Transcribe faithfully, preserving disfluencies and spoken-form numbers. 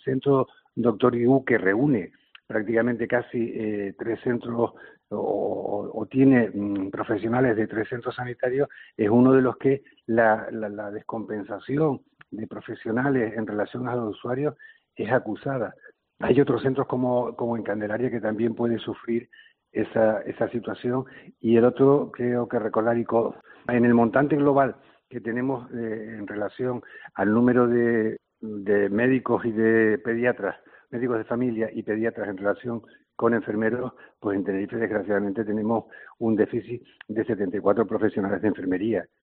centro Doctor Guigú, que reúne prácticamente casi eh, tres centros o, o, o tiene mm, profesionales de tres centros sanitarios, es uno de los que la, la, la descompensación de profesionales en relación a los usuarios es acusada. Hay otros centros como, como en Candelaria que también pueden sufrir esa, esa situación. Y el otro, creo que recordar, Ico, en el montante global que tenemos eh, en relación al número de, de médicos y de pediatras, médicos de familia y pediatras en relación con enfermeros, pues en Tenerife desgraciadamente tenemos un déficit de setenta y cuatro profesionales de enfermería.